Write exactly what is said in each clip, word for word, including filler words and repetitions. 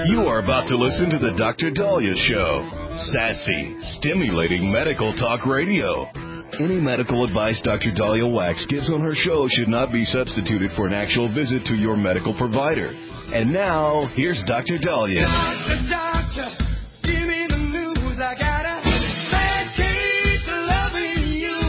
You are about to listen to the Doctor Dahlia Show. Sassy, stimulating medical talk radio. Any medical advice Doctor Dahlia Wax gives on her show should not be substituted for an actual visit to your medical provider. And now, here's Doctor Dahlia. Doctor, doctor, give me the news. I got a bad case of loving you.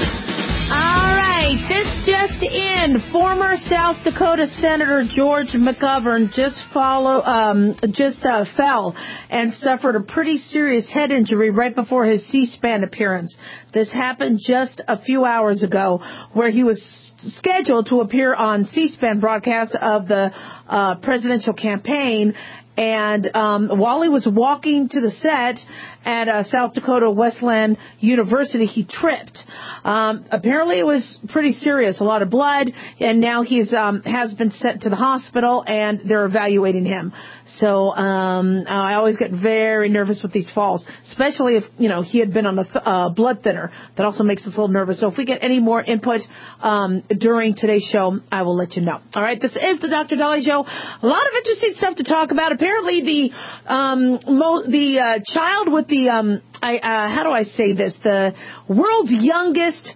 All right, this just in. Former South Dakota Senator George McGovern just follow, um, just uh, fell and suffered a pretty serious head injury right before his C-SPAN appearance. This happened just a few hours ago, where he was scheduled to appear on C-SPAN broadcast of the uh, presidential campaign. And um, while he was walking to the set at uh, South Dakota Wesleyan University, he tripped. Um, apparently, it was pretty serious, a lot of blood, and now he's um, has been sent to the hospital, and they're evaluating him. So um, I always get very nervous with these falls, especially if, you know, he had been on a th- uh, blood thinner. That also makes us a little nervous. So if we get any more input um, during today's show, I will let you know. All right, this is the Doctor Dahlia Show. A lot of interesting stuff to talk about. Apparently, the um, mo- the uh, child with the um, I, uh, how do I say this? The world's youngest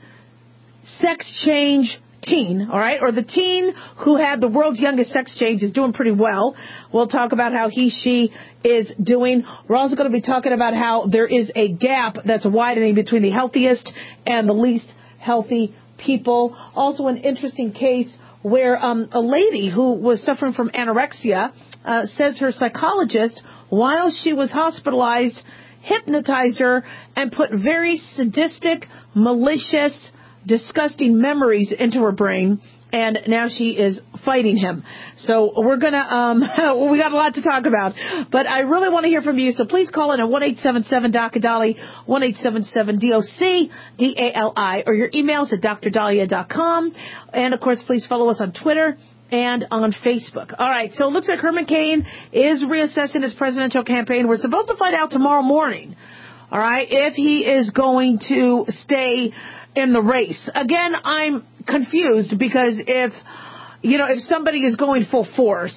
sex change teen, all right, or the teen who had the world's youngest sex change is doing pretty well. We'll talk about how he, she is doing. We're also going to be talking about how there is a gap that's widening between the healthiest and the least healthy people. Also, an interesting case where um, a lady who was suffering from anorexia uh, says her psychologist, while she was hospitalized, hypnotized her and put very sadistic, malicious, disgusting memories into her brain, and now she is fighting him. So we're going to, um, we got a lot to talk about, but I really want to hear from you, so please call in at one eight seven seven D O C A D A L I, one eight seven seven D O C D A L I, or your emails at dr dahlia dot com, and of course, please follow us on Twitter and on Facebook. All right, so it looks like Herman Cain is reassessing his presidential campaign. We're supposed to find out tomorrow morning, all right, if he is going to stay in the race. Again, I'm confused because if, you know, if somebody is going full force,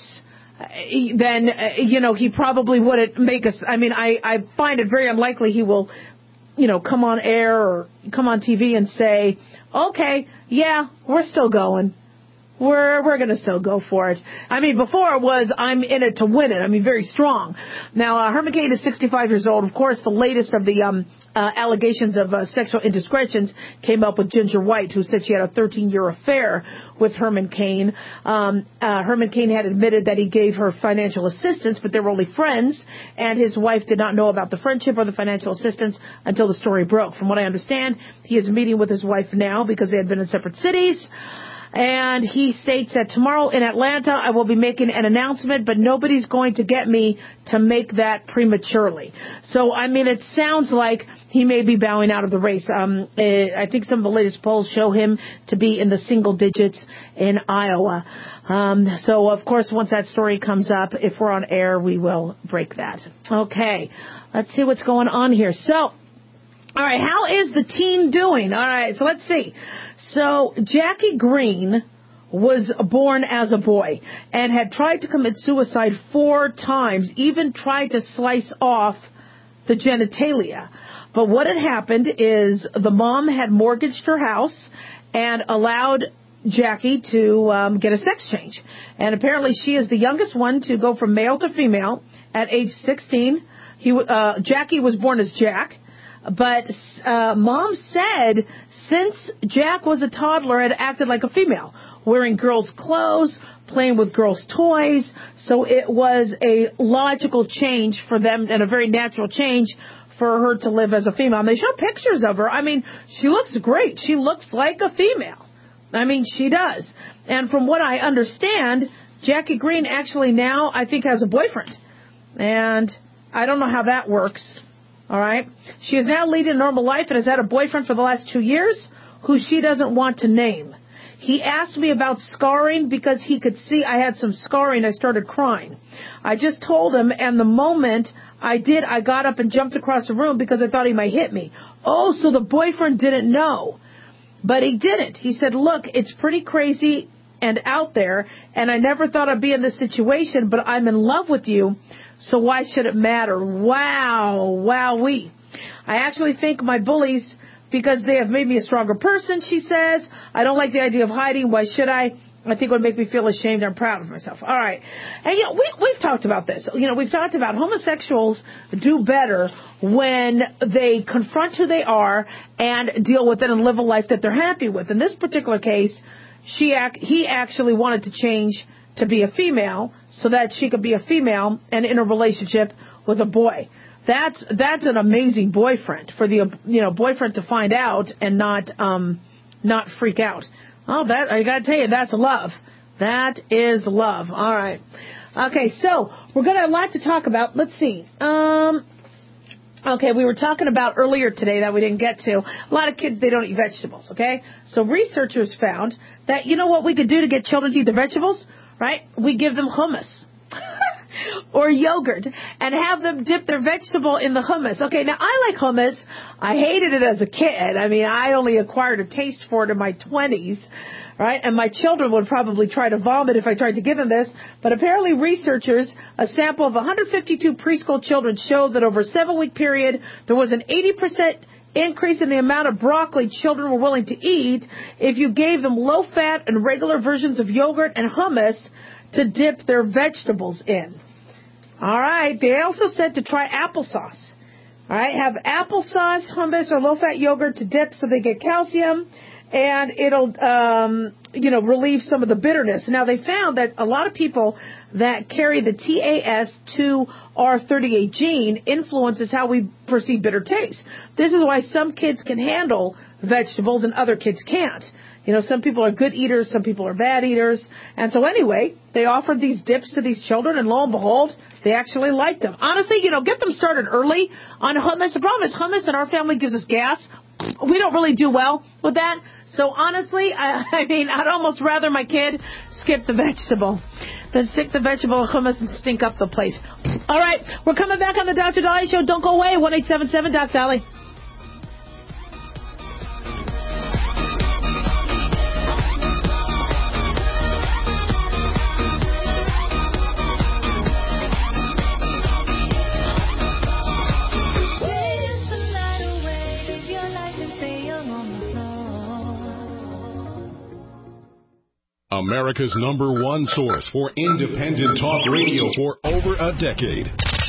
then, you know, he probably wouldn't make us. I mean, I, I find it very unlikely he will, you know, come on air or come on T V and say, okay, yeah, we're still going. We're we're going to still go for it. I mean, before it was, I'm in it to win it. I mean, very strong. Now, uh, Herman Cain is sixty-five years old. Of course, the latest of the um, uh, allegations of uh, sexual indiscretions came up with Ginger White, who said she had a thirteen-year affair with Herman Cain. Um, uh, Herman Cain had admitted that he gave her financial assistance, but they were only friends, and his wife did not know about the friendship or the financial assistance until the story broke. From what I understand, he is meeting with his wife now because they had been in separate cities. And he states that tomorrow in Atlanta, I will be making an announcement, but nobody's going to get me to make that prematurely. So, I mean, it sounds like he may be bowing out of the race. Um, I think some of the latest polls show him to be in the single digits in Iowa. Um, so, of course, once that story comes up, if we're on air, we will break that. Okay, let's see what's going on here. So, all right, how is the teen doing? All right, so let's see. So Jackie Green was born as a boy and had tried to commit suicide four times, even tried to slice off the genitalia. But what had happened is the mom had mortgaged her house and allowed Jackie to um, get a sex change. And apparently she is the youngest one to go from male to female at age sixteen. He, uh, Jackie was born as Jack. But uh, Mom said since Jack was a toddler, had acted like a female, wearing girls' clothes, playing with girls' toys. So it was a logical change for them and a very natural change for her to live as a female. And they show pictures of her. I mean, she looks great. She looks like a female. I mean, she does. And from what I understand, Jackie Green actually now, I think, has a boyfriend. And I don't know how that works. All right. She is now leading a normal life and has had a boyfriend for the last two years who she doesn't want to name. He asked me about scarring because he could see I had some scarring. I started crying. I just told him, and the moment I did, I got up and jumped across the room because I thought he might hit me. Oh, so the boyfriend didn't know. But he didn't. He said, look, it's pretty crazy. and out there, and I never thought I'd be in this situation, but I'm in love with you, so why should it matter? Wow, wowee. I actually think my bullies, because they have made me a stronger person, she says. I don't like the idea of hiding. Why should I? I think it would make me feel ashamed. I'm proud of myself. All right. And, you know, we, we've talked about this. You know, we've talked about homosexuals do better when they confront who they are and deal with it and live a life that they're happy with. In this particular case, she ac- he actually wanted to change to be a female so that she could be a female and in a relationship with a boy. That's that's an amazing boyfriend for the you know boyfriend to find out and not um not freak out. Oh, that I got to tell you, that's love. That is love. All right. Okay, so we're going to have a lot to talk about. Let's see. Um. Okay, we were talking about earlier today that we didn't get to. A lot of kids, they don't eat vegetables, okay? So researchers found that, you know what we could do to get children to eat the vegetables, right? We give them hummus or yogurt and have them dip their vegetable in the hummus. Okay, now I like hummus. I hated it as a kid. I mean, I only acquired a taste for it in my twenties, right? And my children would probably try to vomit if I tried to give them this. But apparently researchers, a sample of one hundred fifty-two preschool children showed that over a seven-week period, there was an eighty percent increase in the amount of broccoli children were willing to eat if you gave them low-fat and regular versions of yogurt and hummus to dip their vegetables in. All right. They also said to try applesauce. All right. Have applesauce, hummus, or low-fat yogurt to dip so they get calcium, and it'll, um, you know, relieve some of the bitterness. Now, they found that a lot of people that carry the T A S two R thirty-eight gene influences how we perceive bitter taste. This is why some kids can handle vegetables and other kids can't. You know, some people are good eaters, some people are bad eaters. And so anyway, they offered these dips to these children, and lo and behold, they actually liked them. Honestly, you know, get them started early on hummus. The problem is hummus in our family gives us gas. We don't really do well with that. So honestly, I, I mean, I'd almost rather my kid skip the vegetable than stick the vegetable in hummus and stink up the place. All right, we're coming back on the Doctor Dolly Show. Don't go away. one eight seven seven Doc Dolly. America's number one source for independent talk radio for over a decade.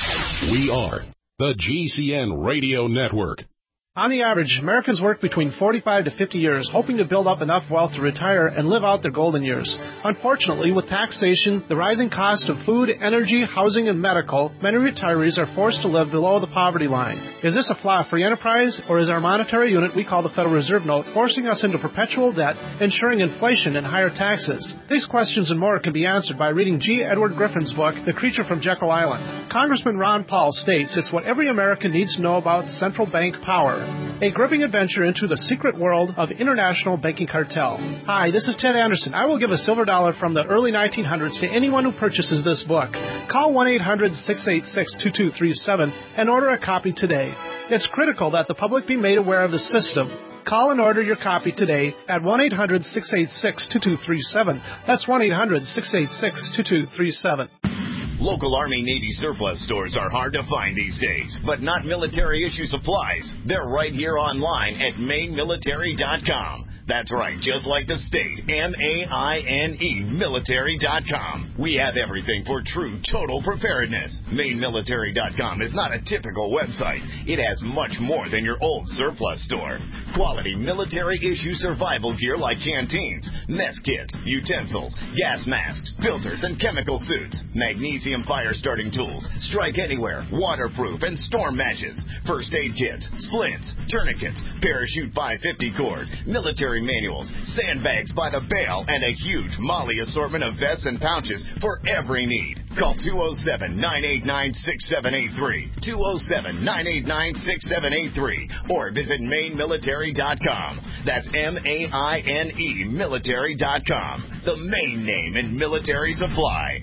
We are the G C N Radio Network. On the average, Americans work between forty-five to fifty years, hoping to build up enough wealth to retire and live out their golden years. Unfortunately, with taxation, the rising cost of food, energy, housing, and medical, many retirees are forced to live below the poverty line. Is this a flaw of free enterprise, or is our monetary unit we call the Federal Reserve Note forcing us into perpetual debt, ensuring inflation and higher taxes? These questions and more can be answered by reading G. Edward Griffin's book, The Creature from Jekyll Island. Congressman Ron Paul states it's what every American needs to know about central bank power. A gripping adventure into the secret world of international banking cartel. Hi, this is Ted Anderson. I will give a silver dollar from the early nineteen hundreds to anyone who purchases this book. Call one eight hundred six eight six two two three seven and order a copy today. It's critical that the public be made aware of the system. Call and order your copy today at one eight hundred six eight six two two three seven. That's one eight hundred six eight six two two three seven. Local Army-Navy surplus stores are hard to find these days, but not military-issue supplies. They're right here online at maine military dot com. That's right, just like the state, M A I N E, military dot com. We have everything for true total preparedness. maine military dot com is not a typical website. It has much more than your old surplus store. Quality military-issue survival gear like canteens, mess kits, utensils, gas masks, filters, and chemical suits, magnesium fire-starting tools, strike anywhere, waterproof, and storm matches, first aid kits, splints, tourniquets, parachute five fifty cord, military manuals, sandbags by the bale, and a huge Molly assortment of vests and pouches for every need. Call two oh seven, nine eight nine, six seven eight three, two oh seven, nine eight nine, six seven eight three, or visit maine military dot com. That's M A I N E, military dot com, the main name in military supply.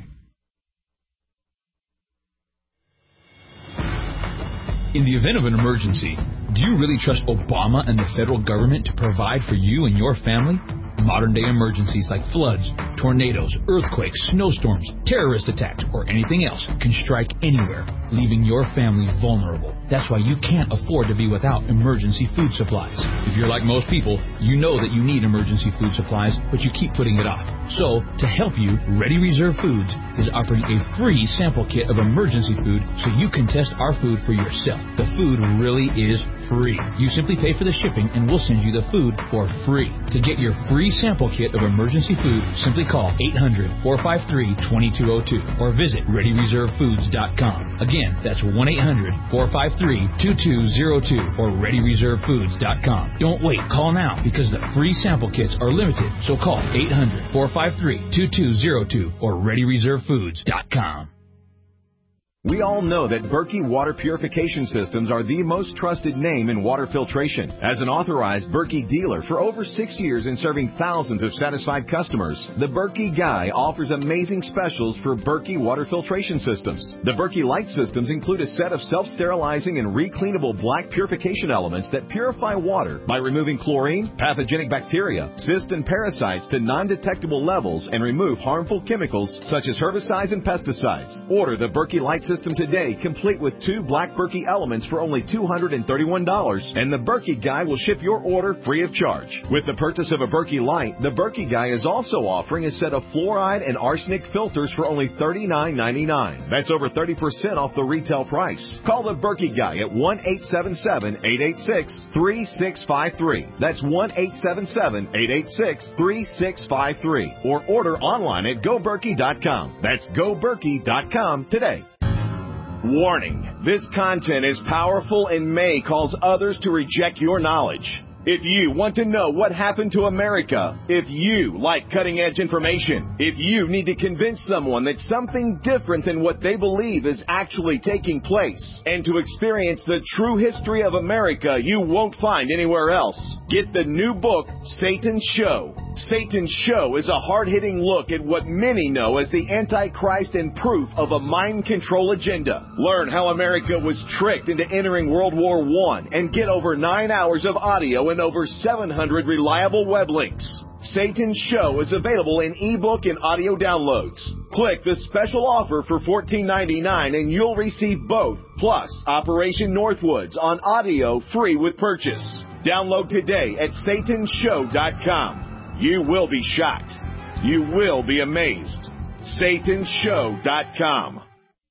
In the event of an emergency, do you really trust Obama and the federal government to provide for you and your family? Modern-day emergencies like floods, tornadoes, earthquakes, snowstorms, terrorist attacks, or anything else can strike anywhere, leaving your family vulnerable. That's why you can't afford to be without emergency food supplies. If you're like most people, you know that you need emergency food supplies, but you keep putting it off. So, to help you, Ready Reserve Foods is offering a free sample kit of emergency food so you can test our food for yourself. The food really is free. You simply pay for the shipping and we'll send you the food for free. To get your free sample kit of emergency food, simply call eight hundred, four five three, two two zero two or visit ready reserve foods dot com. Again, that's one eight hundred, four five three, two two zero two or ready reserve foods dot com. Don't wait, call now because the free sample kits are limited. So call eight hundred, four five three, two two zero two or ready reserve foods dot com. We all know that Berkey Water Purification Systems are the most trusted name in water filtration. As an authorized Berkey dealer for over six years and serving thousands of satisfied customers, the Berkey Guy offers amazing specials for Berkey Water Filtration Systems. The Berkey Light Systems include a set of self-sterilizing and recleanable black purification elements that purify water by removing chlorine, pathogenic bacteria, cysts, and parasites to non-detectable levels and remove harmful chemicals such as herbicides and pesticides. Order the Berkey Light System today, complete with two black Berkey elements for only two hundred thirty-one dollars, and the Berkey Guy will ship your order free of charge. With the purchase of a Berkey Light, the Berkey Guy is also offering a set of fluoride and arsenic filters for only thirty-nine ninety-nine. That's over thirty percent off the retail price. Call the Berkey Guy at one eight seven seven, eight eight six, three six five three. That's one eight seven seven, eight eight six, three six five three. Or order online at go berkey dot com. That's go berkey dot com today. Warning, this content is powerful and may cause others to reject your knowledge. If you want to know what happened to America, if you like cutting-edge information, if you need to convince someone that something different than what they believe is actually taking place, and to experience the true history of America you won't find anywhere else, get the new book, Satan's Show. Satan's Show is a hard-hitting look at what many know as the Antichrist and proof of a mind control agenda. Learn how America was tricked into entering World War One and get over nine hours of audio and over seven hundred reliable web links. Satan's Show is available in ebook and audio downloads. Click the special offer for fourteen ninety-nine and you'll receive both, plus Operation Northwoods on audio free with purchase. Download today at satan show dot com. You will be shocked. You will be amazed. satan show dot com.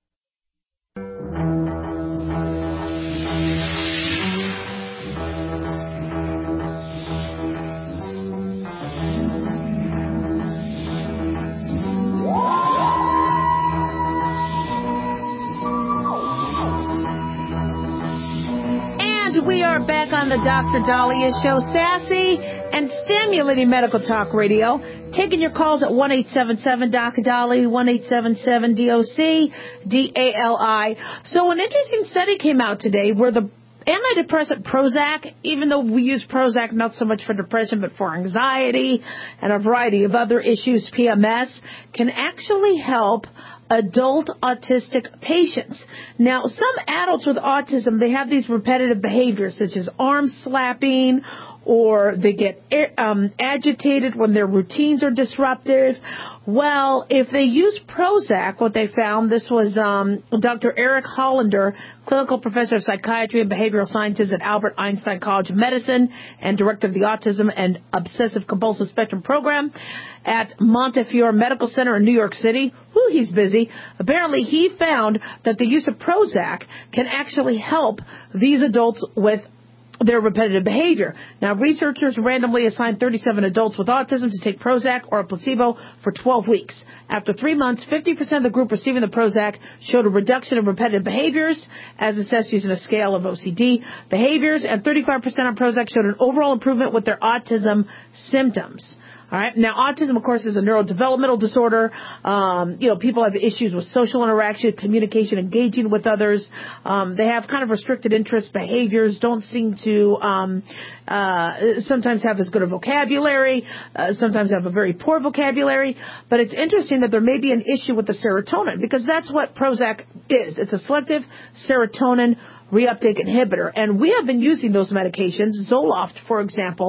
We are back on the Doctor Dahlia Show, sassy and stimulating medical talk radio. Taking your calls at one eight seven seven, D O C, D A L I, one eight seven seven, D O C, D A L I. So an interesting study came out today where the antidepressant Prozac, even though we use Prozac not so much for depression but for anxiety and a variety of other issues, P M S, can actually help adult autistic patients. Now, some adults with autism, they have these repetitive behaviors such as arm slapping, or they get um, agitated when their routines are disrupted. Well, if they use Prozac, what they found, this was um, Doctor Eric Hollander, clinical professor of psychiatry and behavioral sciences at Albert Einstein College of Medicine and director of the Autism and Obsessive Compulsive Spectrum Program at Montefiore Medical Center in New York City. Whew, he's busy. Apparently, he found that the use of Prozac can actually help these adults with their repetitive behavior. Now, researchers randomly assigned thirty-seven adults with autism to take Prozac or a placebo for twelve weeks. After three months, fifty percent of the group receiving the Prozac showed a reduction in repetitive behaviors, as assessed using a scale of O C D behaviors, and thirty-five percent on Prozac showed an overall improvement with their autism symptoms. All right. Now, autism, of course, is a neurodevelopmental disorder. Um, you know, people have issues with social interaction, communication, engaging with others. Um, they have kind of restricted interest behaviors, don't seem to um, uh, sometimes have as good a vocabulary, uh, sometimes have a very poor vocabulary. But it's interesting that there may be an issue with the serotonin, because that's what Prozac is. It's a selective serotonin reuptake inhibitor. And we have been using those medications, Zoloft, for example,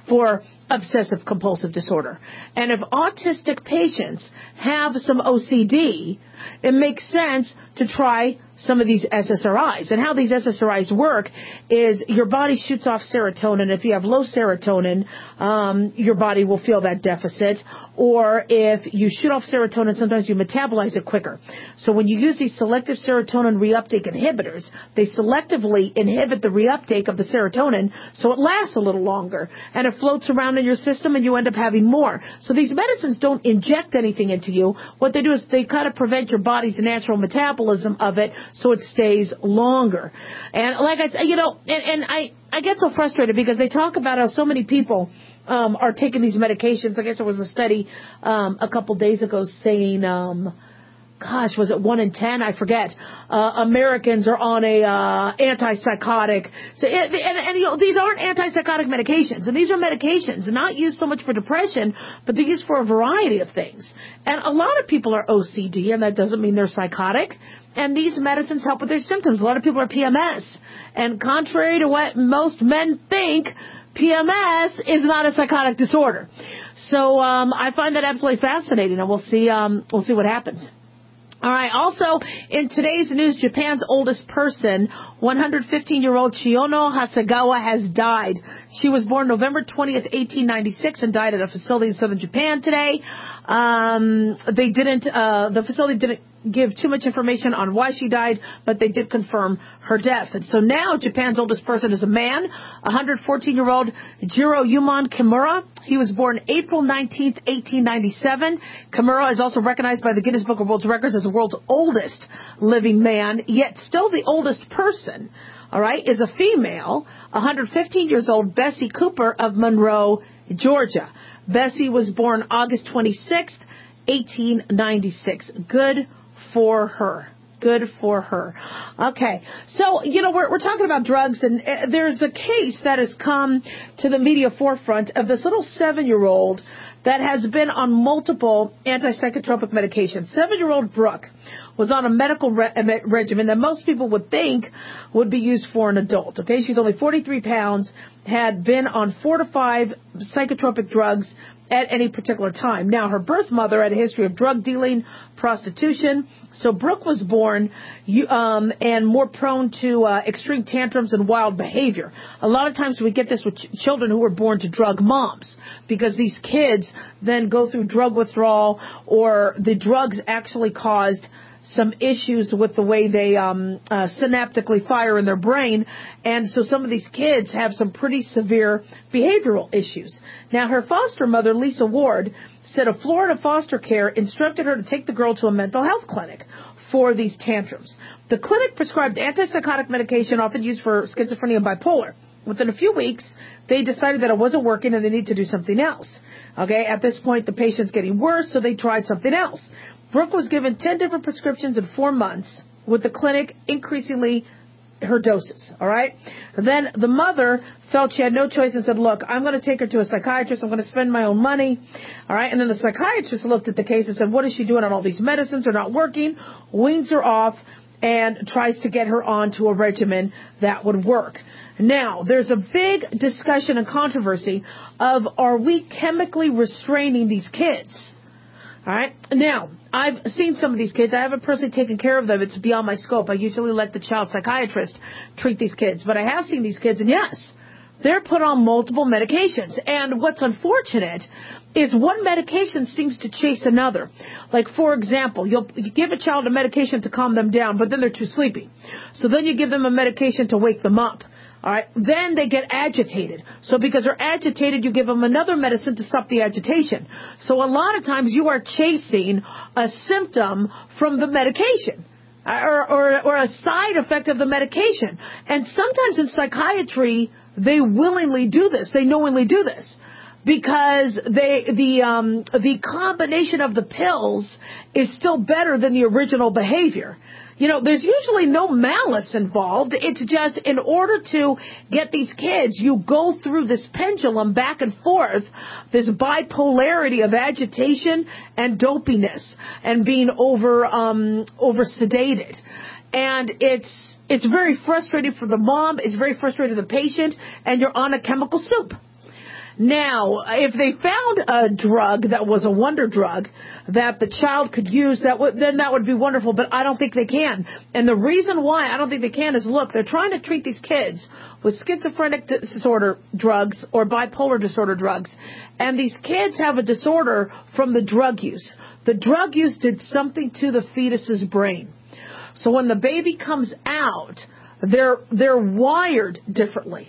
for obsessive compulsive disorder. And if autistic patients have some O C D, it makes sense to try some of these S S R Is. And how these S S R Is work is your body shoots off serotonin. If you have low serotonin, um, your body will feel that deficit. Or if you shoot off serotonin, sometimes you metabolize it quicker. So when you use these selective serotonin reuptake inhibitors, they selectively inhibit the reuptake of the serotonin so it lasts a little longer. And it floats around in your system and you end up having more. So these medicines don't inject anything into you. What they do is they kind of prevent your body's natural metabolism of it so it stays longer. And like I said, you know, and, and I, I get so frustrated because they talk about how so many people um, are taking these medications. I guess there was a study um, a couple days ago saying, um, gosh, was it one in ten? I forget. Uh, Americans are on a uh, antipsychotic. So, and, and, and you know, these aren't antipsychotic medications, and these are medications not used so much for depression, but they're used for a variety of things. And a lot of people are O C D, and that doesn't mean they're psychotic. And these medicines help with their symptoms. A lot of people are P M S. And contrary to what most men think, P M S is not a psychotic disorder. So um, I find that absolutely fascinating, and we'll see. Um, we'll see what happens. All right. Also, in today's news, Japan's oldest person, one hundred fifteen-year-old Chiyono Hasegawa, has died. She was born November twentieth, eighteen ninety-six, and died at a facility in southern Japan today. Um, they didn't. Uh, the facility didn't give too much information on why she died, but they did confirm her death. And so now Japan's oldest person is a man, one hundred fourteen-year-old Jiro Yumon Kimura. He was born April nineteenth, eighteen ninety-seven. Kimura is also recognized by the Guinness Book of World Records as the world's oldest living man, yet still the oldest person, all right, is a female, one hundred fifteen years old, Bessie Cooper of Monroe, Georgia. Bessie was born August twenty-sixth, eighteen ninety-six. Good for her. Good for her. Okay. So, you know, we're, we're talking about drugs, and uh, there's a case that has come to the media forefront of this little seven-year-old that has been on multiple antipsychotropic medications. Seven-year-old Brooke was on a medical re- regimen that most people would think would be used for an adult. Okay. She's only forty-three pounds, had been on four to five psychotropic drugs at any particular time. Now, her birth mother had a history of drug dealing, prostitution. So Brooke was born um, and more prone to uh, extreme tantrums and wild behavior. A lot of times we get this with ch- children who were born to drug moms, because these kids then go through drug withdrawal, or the drugs actually caused some issues with the way they um, uh, synaptically fire in their brain. And so some of these kids have some pretty severe behavioral issues. Now, her foster mother, Lisa Ward, said a Florida foster care instructed her to take the girl to a mental health clinic for these tantrums. The clinic prescribed antipsychotic medication often used for schizophrenia and bipolar. Within a few weeks, they decided that it wasn't working and they need to do something else. Okay, at this point, the patient's getting worse, so they tried something else. Brooke was given ten different prescriptions in four months, with the clinic increasingly her doses, all right? Then the mother felt she had no choice and said, look, I'm going to take her to a psychiatrist. I'm going to spend my own money, all right? And then the psychiatrist looked at the case and said, what is she doing on all these medicines? They're not working, weans her off, and tries to get her onto a regimen that would work. Now, there's a big discussion and controversy of, are we chemically restraining these kids? All right. Now, I've seen some of these kids. I haven't personally taken care of them. It's beyond my scope. I usually let the child psychiatrist treat these kids. But I have seen these kids, and yes, they're put on multiple medications. And what's unfortunate is one medication seems to chase another. Like, for example, you'll you give a child a medication to calm them down, but then they're too sleepy. So then you give them a medication to wake them up. All right. Then they get agitated. So because they're agitated, you give them another medicine to stop the agitation. So a lot of times you are chasing a symptom from the medication, or, or, or a side effect of the medication. And sometimes in psychiatry, they willingly do this. They knowingly do this, because they the um, the combination of the pills is still better than the original behavior. You know, there's usually no malice involved. It's just in order to get these kids, you go through this pendulum back and forth, this bipolarity of agitation and dopiness and being over um, over sedated. And it's it's very frustrating for the mom. It's very frustrating for the patient. And you're on a chemical soup. Now, if they found a drug that was a wonder drug that the child could use, that would, then that would be wonderful, but I don't think they can. And the reason why I don't think they can is, look, they're trying to treat these kids with schizophrenic disorder drugs or bipolar disorder drugs, and these kids have a disorder from the drug use. The drug use did something to the fetus's brain. So when the baby comes out, they're they're wired differently.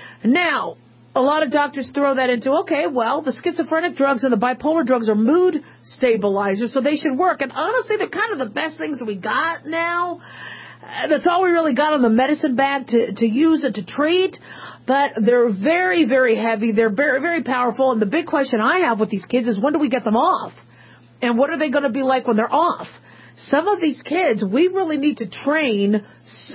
Now, a lot of doctors throw that into, okay, well, the schizophrenic drugs and the bipolar drugs are mood stabilizers, so they should work. And honestly, they're kind of the best things that we got now. That's all we really got on the medicine bag to, to use and to treat. But they're very, very heavy. They're very, very powerful. And the big question I have with these kids is, when do we get them off? And what are they going to be like when they're off? Some of these kids, we really need to train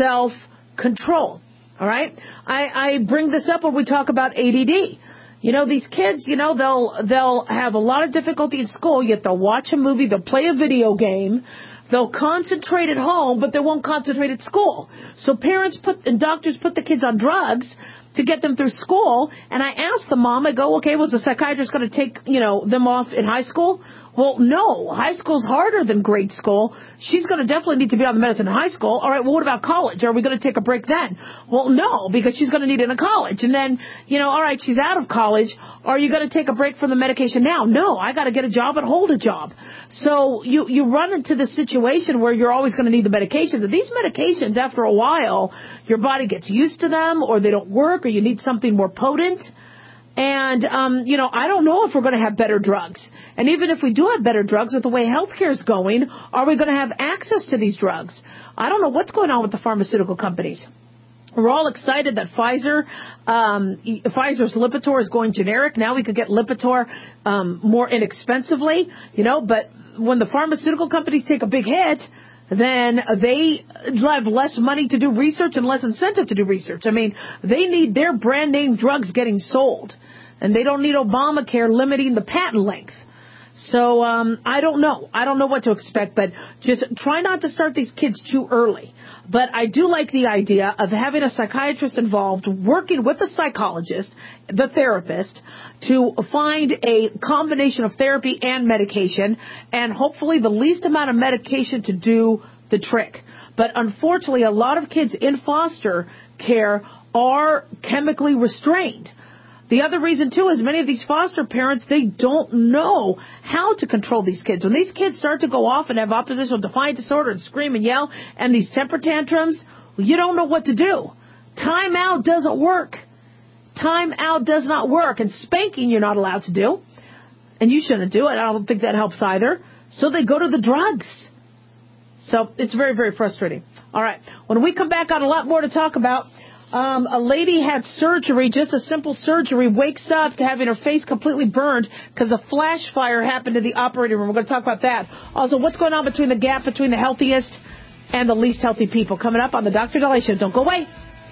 self-control. All right? I, I bring this up when we talk about A D D. You know, these kids, you know, they'll they'll have a lot of difficulty in school, yet they'll watch a movie, they'll play a video game, they'll concentrate at home, but they won't concentrate at school. So parents put and doctors put the kids on drugs to get them through school. And I asked the mom, I go, okay, was the psychiatrist going to take, you know, them off in high school? Well, no. High school's harder than grade school. She's going to definitely need to be on the medicine in high school. All right, well, what about college? Are we going to take a break then? Well, no, because she's going to need it in college. And then, you know, all right, she's out of college. Are you going to take a break from the medication now? No, I got to get a job and hold a job. So you, you run into this situation where you're always going to need the medications. And these medications, after a while, your body gets used to them, or they don't work, or you need something more potent. And, um, you know, I don't know if we're going to have better drugs. And even if we do have better drugs, with the way healthcare is going, are we going to have access to these drugs? I don't know what's going on with the pharmaceutical companies. We're all excited that Pfizer, um, Pfizer's Lipitor is going generic. Now we could get Lipitor um, more inexpensively, you know, but when the pharmaceutical companies take a big hit, then they have less money to do research and less incentive to do research. I mean, they need their brand name drugs getting sold, and they don't need Obamacare limiting the patent length. So um, I don't know. I don't know what to expect, but just try not to start these kids too early. But I do like the idea of having a psychiatrist involved, working with a psychologist, the therapist, to find a combination of therapy and medication, and hopefully the least amount of medication to do the trick. But unfortunately, a lot of kids in foster care are chemically restrained. The other reason, too, is many of these foster parents, they don't know how to control these kids. When these kids start to go off and have oppositional defiant disorder and scream and yell and these temper tantrums, well, you don't know what to do. Time out doesn't work. Time out does not work. And spanking you're not allowed to do. And you shouldn't do it. I don't think that helps either. So they go to the drugs. So it's very, very frustrating. All right. When we come back on, a lot more to talk about. Um, a lady had surgery, just a simple surgery, wakes up to having her face completely burned because a flash fire happened in the operating room. We're going to talk about that. Also, what's going on between the gap between the healthiest and the least healthy people? Coming up on the Doctor Daliah Show. Don't go away.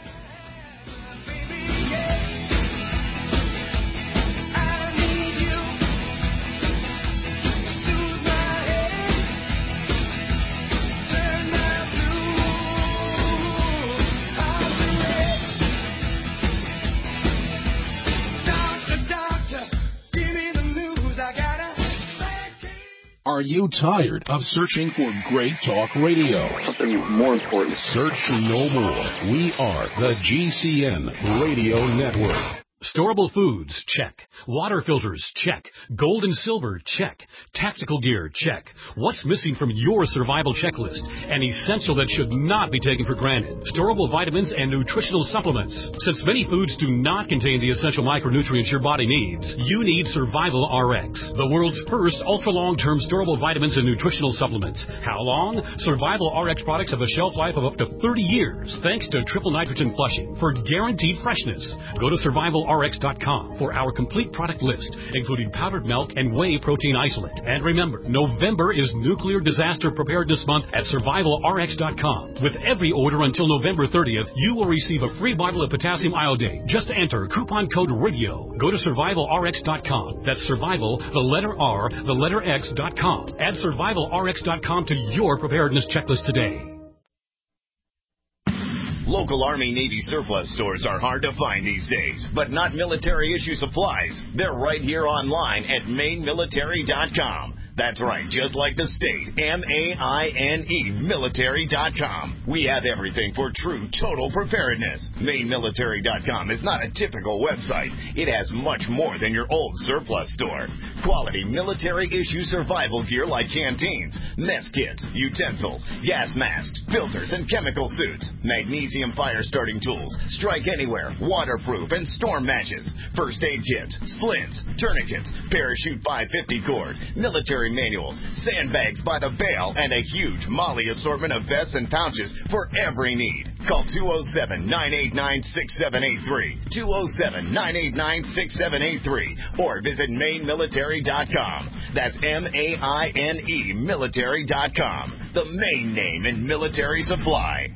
Are you tired of searching for great talk radio? Something more important. Search no more. We are the G C N Radio Network. Storable foods, check. Water filters, check. Gold and silver, check. Tactical gear, check. What's missing from your survival checklist? An essential that should not be taken for granted. Storable vitamins and nutritional supplements. Since many foods do not contain the essential micronutrients your body needs, you need Survival R X, the world's first ultra-long-term storable vitamins and nutritional supplements. How long? Survival R X products have a shelf life of up to thirty years, thanks to triple nitrogen flushing for guaranteed freshness. Go to survival R X dot com for our complete product list, including powdered milk and whey protein isolate. And remember, November is Nuclear Disaster Preparedness Month at survival R X dot com. With every order until November thirtieth, you will receive a free bottle of potassium iodate. Just enter coupon code RADIO. Go to survival R X dot com. That's survival, the letter R, the letter X dot com. Add survival R X dot com to your preparedness checklist today. Local Army Navy surplus stores are hard to find these days, but not military issue supplies. They're right here online at maine military dot com. That's right, just like the state, M A I N E, military dot com. We have everything for true total preparedness. maine military dot com is not a typical website. It has much more than your old surplus store. Quality military-issue survival gear like canteens, mess kits, utensils, gas masks, filters, and chemical suits. Magnesium fire-starting tools, strike anywhere, waterproof, and storm matches. First aid kits, splints, tourniquets, parachute five fifty cord, military manuals, sandbags by the bale, and a huge Molly assortment of vests and pouches for every need. Call two oh seven, nine eight nine, six seven eight three, two oh seven, nine eight nine, six seven eight three, or visit maine military dot com. That's M A I N E, military dot com, the main name in military supply.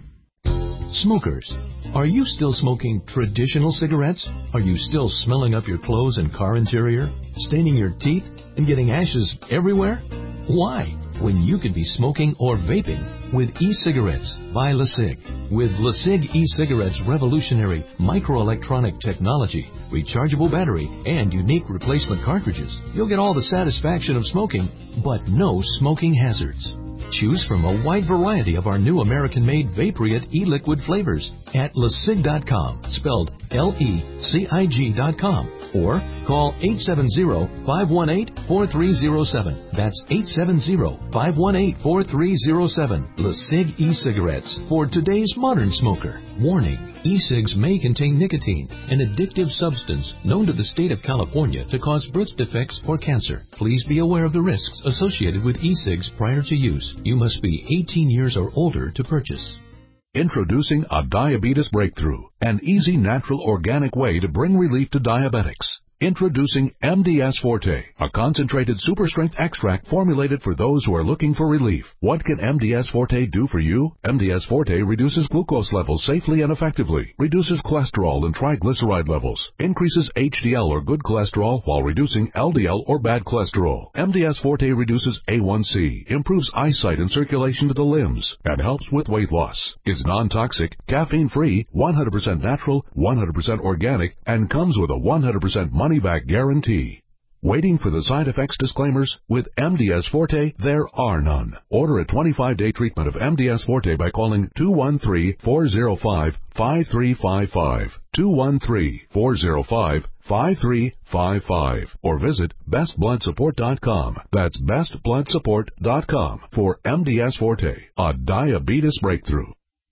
Smokers, are you still smoking traditional cigarettes? Are you still smelling up your clothes and car interior, staining your teeth, and getting ashes everywhere? Why, when you could be smoking or vaping with e-cigarettes by LeSig? With LeSig e-cigarettes' revolutionary microelectronic technology, rechargeable battery, and unique replacement cartridges, you'll get all the satisfaction of smoking, but no smoking hazards. Choose from a wide variety of our new American-made Vaporite e-liquid flavors at lesig dot com, spelled L E C I G dot com, or call eight seven zero, five one eight, four three zero seven. That's eight seven zero, five one eight, four three zero seven. LeSig e-cigarettes for today's modern smoker. Warning. E-cigs may contain nicotine, an addictive substance known to the state of California to cause birth defects or cancer. Please be aware of the risks associated with e-cigs prior to use. You must be eighteen years or older to purchase. Introducing a diabetes breakthrough, an easy, natural, organic way to bring relief to diabetics. Introducing M D S Forte, a concentrated super-strength extract formulated for those who are looking for relief. What can M D S Forte do for you? M D S Forte reduces glucose levels safely and effectively, reduces cholesterol and triglyceride levels, increases H D L or good cholesterol while reducing L D L or bad cholesterol. M D S Forte reduces A one C, improves eyesight and circulation to the limbs, and helps with weight loss. Is non-toxic, caffeine-free, one hundred percent natural, one hundred percent organic, and comes with a one hundred percent money money-back guarantee. Waiting for the side effects disclaimers? With M D S Forte, there are none. Order a twenty-five day treatment of M D S Forte by calling two one three, four oh five, five three five five, two one three, four oh five, five three five five, or visit best blood support dot com. That's best blood support dot com for M D S Forte, a diabetes breakthrough.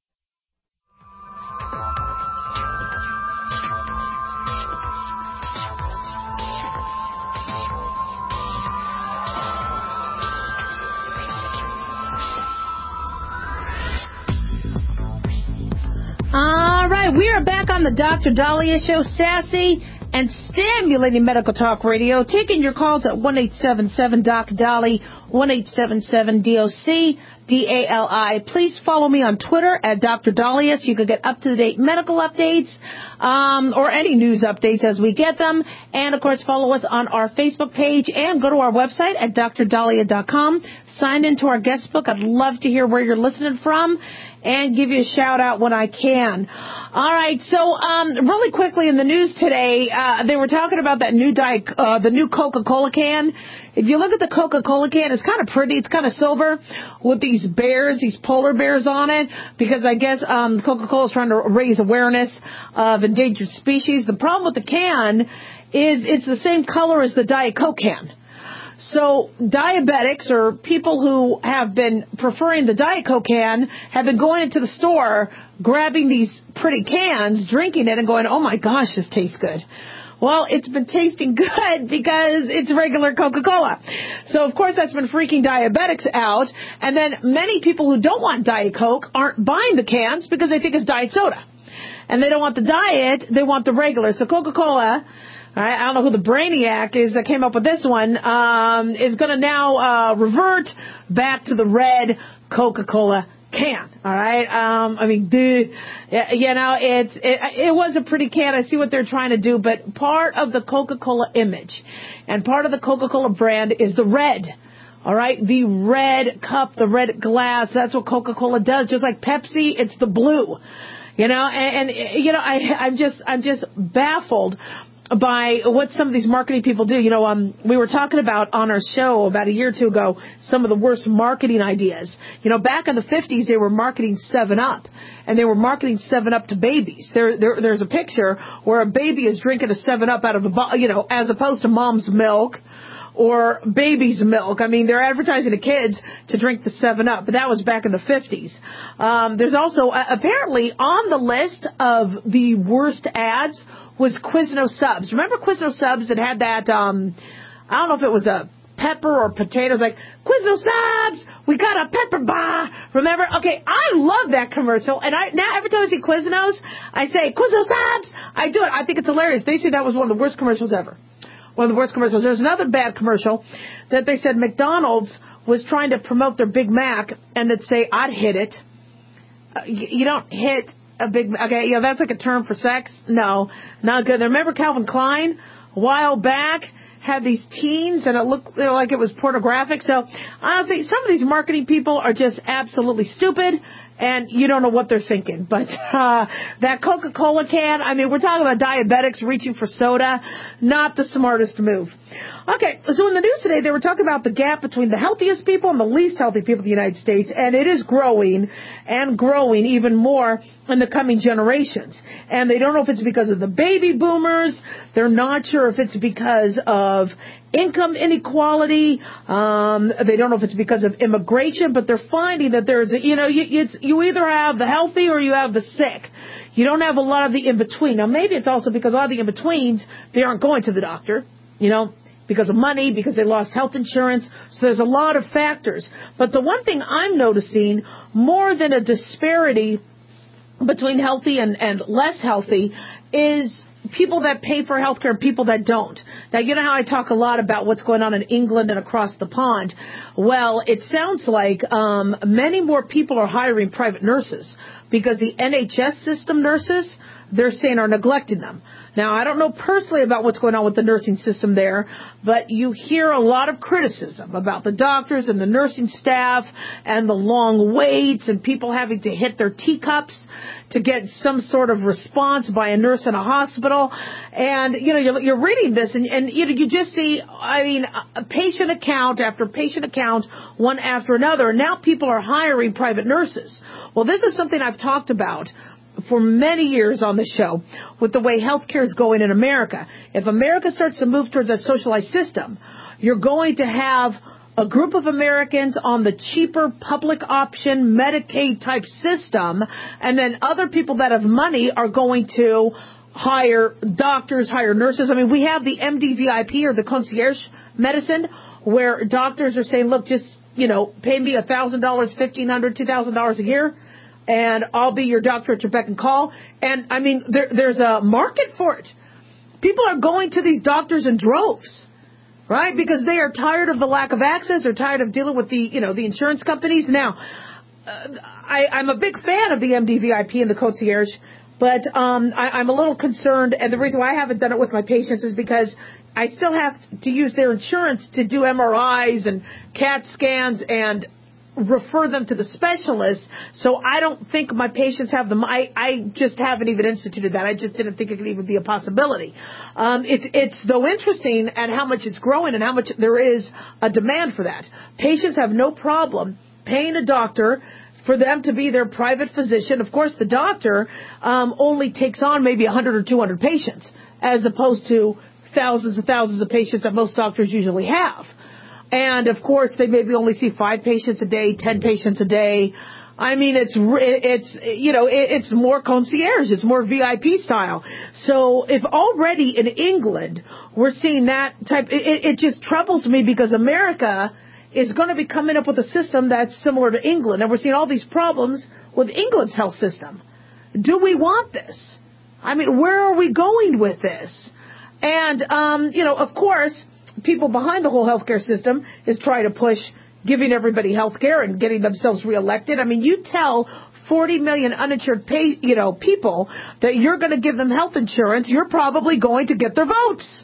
All right, we are back on the Doctor Dahlia Show, sassy and stimulating medical talk radio, taking your calls at one eight seven seven D O C D A L I, one eight seven seven D O C D A L I. Please follow me on Twitter at Doctor Dahlia so you can get up-to-date medical updates um, or any news updates as we get them. And, of course, follow us on our Facebook page and go to our website at D R dahlia dot com. Sign into our guest book. I'd love to hear where you're listening from and give you a shout-out when I can. All right, so um, really quickly in the news today, uh, they were talking about that new diet, uh, the new Coca-Cola can. If you look at the Coca-Cola can, it's kind of pretty. It's kind of silver with these bears, these polar bears on it, because I guess um, Coca-Cola is trying to raise awareness of endangered species. The problem with the can is it's the same color as the Diet Coke can. So diabetics or people who have been preferring the Diet Coke can have been going into the store, grabbing these pretty cans, drinking it, and going, oh, my gosh, this tastes good. Well, it's been tasting good because it's regular Coca-Cola. So, of course, that's been freaking diabetics out. And then many people who don't want Diet Coke aren't buying the cans because they think it's diet soda. And they don't want the diet, they want the regular. So Coca-Cola... All right, I don't know who the brainiac is that came up with this one, um, is going to now uh, revert back to the red Coca-Cola can. All right. Um, I mean, duh, you know, it's it, it was a pretty can. I see what they're trying to do, but part of the Coca-Cola image and part of the Coca-Cola brand is the red. All right, the red cup, the red glass. That's what Coca-Cola does. Just like Pepsi, it's the blue. You know, and, and you know, I, I'm just, I'm just baffled by what some of these marketing people do. You know, um, we were talking about on our show about a year or two ago some of the worst marketing ideas. You know, back in the fifties, they were marketing seven up, and they were marketing seven up to babies. There, there, there's a picture where a baby is drinking a seven up out of a bottle, you know, as opposed to mom's milk or baby's milk. I mean, they're advertising to kids to drink the seven up, but that was back in the fifties. Um, there's also, uh, apparently, on the list of the worst ads was Quizno Subs. Remember Quizno Subs that had that, um, I don't know if it was a pepper or potatoes, like, Quizno Subs, we got a pepper bar. Remember? Okay, I love that commercial, and I now every time I see Quiznos, I say, Quizno Subs. I do it. I think it's hilarious. They say that was one of the worst commercials ever. One of the worst commercials. There's another bad commercial that they said McDonald's was trying to promote their Big Mac, and they'd say, I'd hit it. Uh, you, you don't hit a Big Mac. Okay, you know, that's like a term for sex. No, not good. Remember Calvin Klein a while back had these teens, and it looked you know, like it was pornographic. So honestly, some of these marketing people are just absolutely stupid, and you don't know what they're thinking. But uh, that Coca-Cola can, I mean, we're talking about diabetics reaching for soda, not the smartest move. Okay, so in the news today, they were talking about the gap between the healthiest people and the least healthy people in the United States, and it is growing and growing even more in the coming generations. And they don't know if it's because of the baby boomers. They're not sure if it's because of income inequality. Um, they don't know if it's because of immigration, but they're finding that there's, a, you know, you, it's, you either have the healthy or you have the sick. You don't have a lot of the in-between. Now, maybe it's also because a lot of the in-betweens, they aren't going to the doctor, you know, because of money, because they lost health insurance. So there's a lot of factors. But the one thing I'm noticing, more than a disparity between healthy and, and less healthy, is people that pay for health care and people that don't. Now, you know how I talk a lot about what's going on in England and across the pond? Well, it sounds like um, many more people are hiring private nurses because the N H S system nurses, they're saying, are neglecting them. Now, I don't know personally about what's going on with the nursing system there, but you hear a lot of criticism about the doctors and the nursing staff and the long waits and people having to hit their teacups to get some sort of response by a nurse in a hospital. And, you know, you're, you're reading this and, and you know, you just see, I mean, a patient account after patient account, one after another. And now people are hiring private nurses. Well, this is something I've talked about for many years on the show with the way healthcare is going in America. If America starts to move towards a socialized system, you're going to have a group of Americans on the cheaper public option Medicaid type system, and then other people that have money are going to hire doctors, hire nurses. I mean, we have the M D V I P or the concierge medicine where doctors are saying, look, just, you know, pay me one thousand dollars, fifteen hundred dollars, two thousand dollars a year, and I'll be your doctor at your beck and call. And, I mean, there, there's a market for it. People are going to these doctors in droves, right? Because they are tired of the lack of access. They're tired of dealing with the, you know, the insurance companies. Now, uh, I, I'm a big fan of the M D V I P and the concierge, but um, I, I'm a little concerned. And the reason why I haven't done it with my patients is because I still have to use their insurance to do M R Is and CAT scans and refer them to the specialist. So I don't think my patients have them. I, I just haven't even instituted that. I just didn't think it could even be a possibility. Um, it's, it's though interesting at how much it's growing and how much there is a demand for that. Patients have no problem paying a doctor for them to be their private physician. Of course, the doctor um, only takes on maybe one hundred or two hundred patients as opposed to thousands and thousands of patients that most doctors usually have. And, of course, they maybe only see five patients a day, ten patients a day. I mean, it's, it's you know, it's more concierge. It's more V I P style. So if already in England we're seeing that type, it, it just troubles me because America is going to be coming up with a system that's similar to England. And we're seeing all these problems with England's health system. Do we want this? I mean, where are we going with this? And, um, you know, of course, people behind the whole healthcare system is trying to push giving everybody health care and getting themselves reelected. I mean, you tell forty million uninsured pay, you know, people that you're going to give them health insurance, you're probably going to get their votes.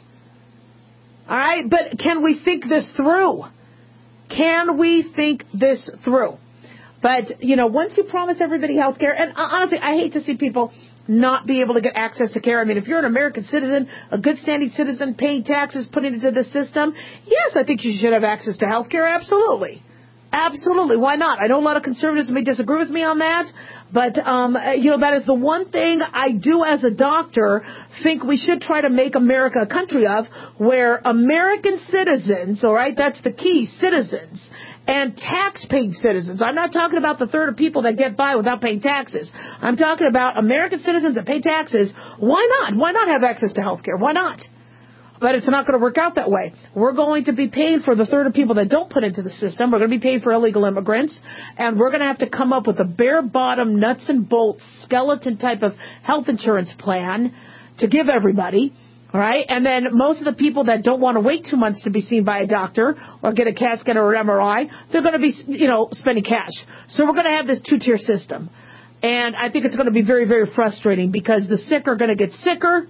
All right? But can we think this through? Can we think this through? But, you know, once you promise everybody health care, and honestly, I hate to see people not be able to get access to care. I mean, if you're an American citizen, a good standing citizen, paying taxes, putting it into the system, yes, I think you should have access to health care, absolutely. Absolutely. Why not? I know a lot of conservatives may disagree with me on that, but, um, you know, that is the one thing I do as a doctor think we should try to make America a country of, where American citizens, all right, that's the key, citizens, and tax-paying citizens. I'm not talking about the third of people that get by without paying taxes. I'm talking about American citizens that pay taxes. Why not? Why not have access to health care? Why not? But it's not going to work out that way. We're going to be paying for the third of people that don't put into the system. We're going to be paying for illegal immigrants. And we're going to have to come up with a bare-bottom, nuts and bolts, skeleton type of health insurance plan to give everybody. All right? And then most of the people that don't want to wait two months to be seen by a doctor or get a CAT scan or an M R I, they're going to be, you know, spending cash. So we're going to have this two-tier system. And I think it's going to be very, very frustrating because the sick are going to get sicker,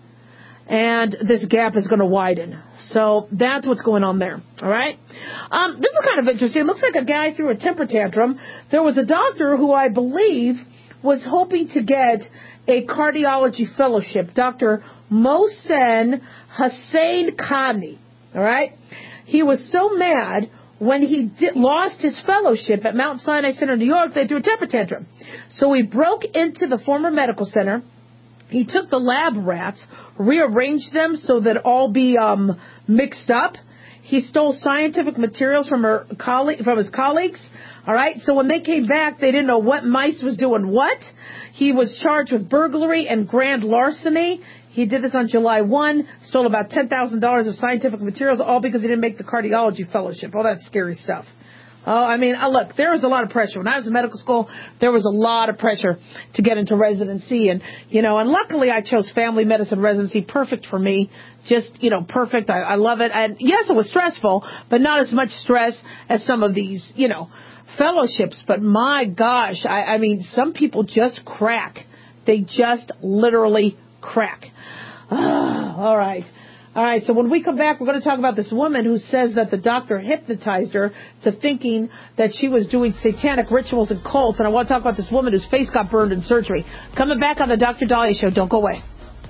and this gap is going to widen. So that's what's going on there. All right? Um, this is kind of interesting. It looks like a guy threw a temper tantrum. There was a doctor who I believe was hoping to get a cardiology fellowship, Doctor Mohsen Hussein Khani. All right? He was so mad when he did, lost his fellowship at Mount Sinai Center, New York, they threw a temper tantrum. So he broke into the former medical center. He took the lab rats, rearranged them so that all be um, mixed up. He stole scientific materials from her coll- from his colleagues. All right, so when they came back, they didn't know what mice was doing what. He was charged with burglary and grand larceny. He did this on July first, stole about ten thousand dollars of scientific materials, all because he didn't make the cardiology fellowship. All that scary stuff. Oh, I mean, uh, look, there was a lot of pressure. When I was in medical school, there was a lot of pressure to get into residency. And, you know, and luckily I chose family medicine residency. Perfect for me. Just, you know, perfect. I, I love it. And yes, it was stressful, but not as much stress as some of these, you know, fellowships. But my gosh, I, I mean, some people just crack. They just literally crack. All right. All right, so when we come back, we're going to talk about this woman who says that the doctor hypnotized her to thinking that she was doing satanic rituals and cults. And I want to talk about this woman whose face got burned in surgery. Coming back on the Doctor Dahlia Show. Don't go away.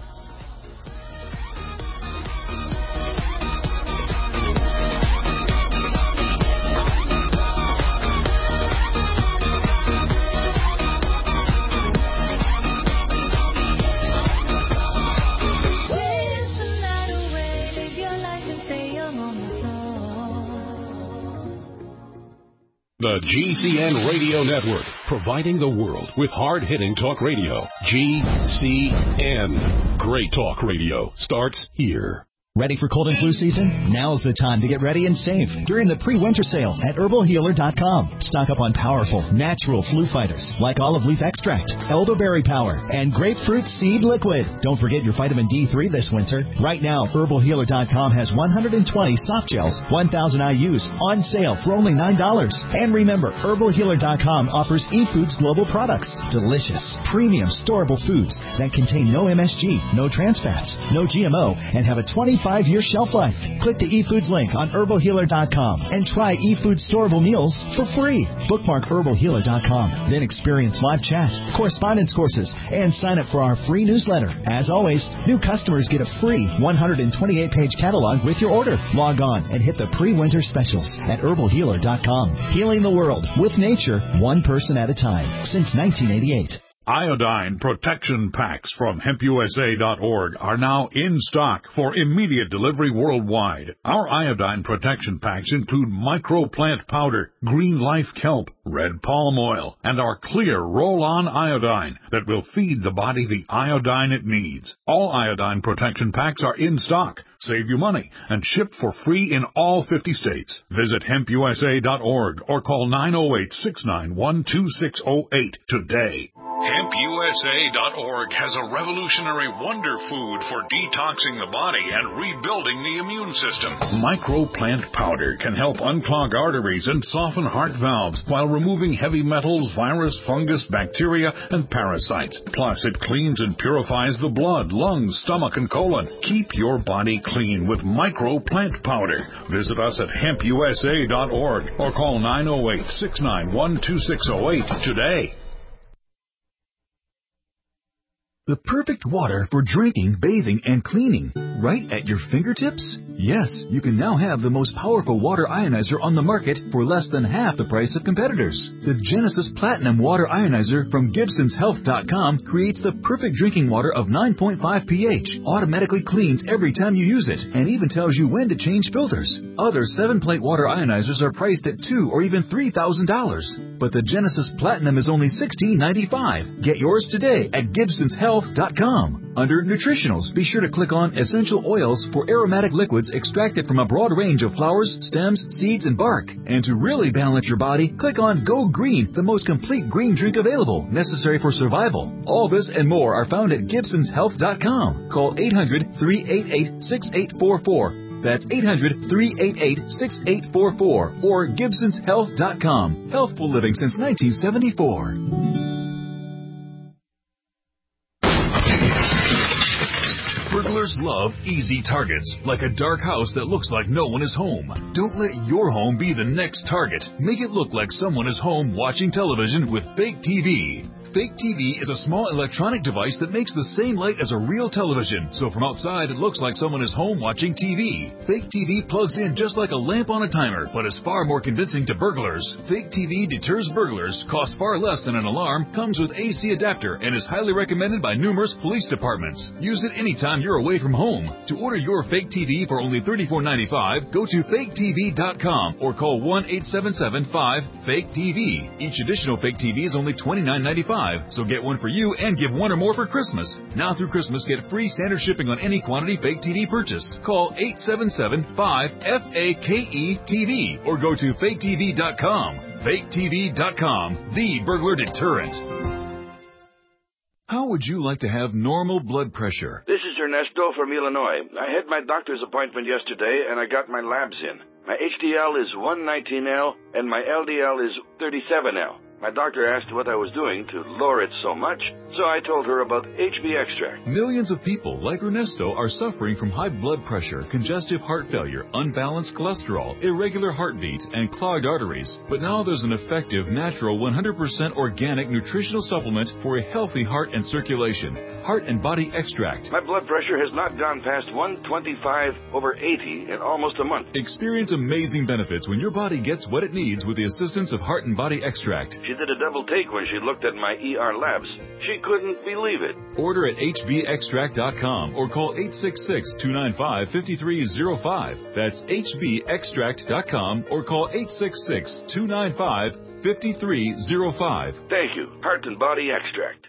The G C N Radio Network, providing the world with hard-hitting talk radio. G C N. Great talk radio starts here. Ready for cold and flu season? Now's the time to get ready and save during the pre-winter sale at herbal healer dot com. Stock up on powerful, natural flu fighters like olive leaf extract, elderberry power, and grapefruit seed liquid. Don't forget your vitamin D three this winter. Right now, herbal healer dot com has one hundred twenty soft gels, one thousand I U's on sale for only nine dollars. And remember, herbal healer dot com offers eFoods Global products. Delicious, premium, storable foods that contain no M S G, no trans fats, no G M O, and have a twenty-five year shelf life. Click the eFoods link on herbal healer dot com and try eFoods storable meals for free. Bookmark herbal healer dot com. Then experience live chat, correspondence courses, and sign up for our free newsletter. As always, new customers get a free one hundred twenty-eight page catalog with your order. Log on and hit the pre-winter specials at herbal healer dot com. Healing the world with nature, one person at a time, since nineteen eighty-eight. Iodine protection packs from hemp U S A dot org are now in stock for immediate delivery worldwide. Our iodine protection packs include microplant powder, green life kelp, red palm oil, and our clear roll-on iodine that will feed the body the iodine it needs. All iodine protection packs are in stock, save you money, and ship for free in all fifty states. Visit hemp U S A dot org or call nine oh eight, six nine one, two six oh eight today. hemp U S A dot org has a revolutionary wonder food for detoxing the body and rebuilding the immune system. Microplant powder can help unclog arteries and soften heart valves while removing heavy metals, virus, fungus, bacteria, and parasites. Plus, it cleans and purifies the blood, lungs, stomach, and colon. Keep your body clean with Microplant powder. Visit us at hemp U S A dot org or call nine oh eight, six nine one, two six oh eight today. The perfect water for drinking, bathing, and cleaning, right at your fingertips? Yes, you can now have the most powerful water ionizer on the market for less than half the price of competitors. The Genesis Platinum Water Ionizer from Gibsons Health dot com creates the perfect drinking water of nine point five pH, automatically cleans every time you use it, and even tells you when to change filters. Other seven-plate water ionizers are priced at two thousand dollars or even three thousand dollars, but the Genesis Platinum is only sixteen ninety-five. Get yours today at Gibsons Health dot com. Under Nutritionals, be sure to click on Essential Oils for aromatic liquids extracted from a broad range of flowers, stems, seeds, and bark. And to really balance your body, click on Go Green, the most complete green drink available, necessary for survival. All this and more are found at Gibsons Health dot com. Call eight hundred, three eight eight, six eight four four. That's eight hundred, three eight eight, six eight four four or Gibsons Health dot com. Healthful living since nineteen seventy-four. Burglars love easy targets, like a dark house that looks like no one is home. Don't let your home be the next target. Make it look like someone is home watching television with Fake T V. Fake T V is a small electronic device that makes the same light as a real television, so from outside it looks like someone is home watching T V. Fake T V plugs in just like a lamp on a timer, but is far more convincing to burglars. Fake T V deters burglars, costs far less than an alarm, comes with A C adapter, and is highly recommended by numerous police departments. Use it anytime you're away from home. To order your Fake T V for only thirty-four ninety-five, go to fake T V dot com or call one eight seven seven, five, fake T V. Each additional Fake T V is only twenty-nine ninety-five. So get one for you and give one or more for Christmas. Now through Christmas, get free standard shipping on any quantity Fake T V purchase. Call eight seven seven, five, F A K E T V or go to fake T V dot com. fake T V dot com, the burglar deterrent. How would you like to have normal blood pressure? This is Ernesto from Illinois. I had my doctor's appointment yesterday and I got my labs in. My H D L is one nineteen L and my L D L is thirty-seven L. My doctor asked what I was doing to lower it so much, so I told her about H B extract. Millions of people like Ernesto are suffering from high blood pressure, congestive heart failure, unbalanced cholesterol, irregular heartbeat, and clogged arteries. But now there's an effective, natural, one hundred percent organic nutritional supplement for a healthy heart and circulation. Heart and Body Extract. My blood pressure has not gone past one twenty-five over eighty in almost a month. Experience amazing benefits when your body gets what it needs with the assistance of Heart and Body Extract. She did a double take when she looked at my E R labs. She couldn't believe it. Order at H B extract dot com or call eight six six, two nine five, five three zero five. That's H B extract dot com or call eight six six, two nine five, five three zero five. Thank you. Heart and Body Extract.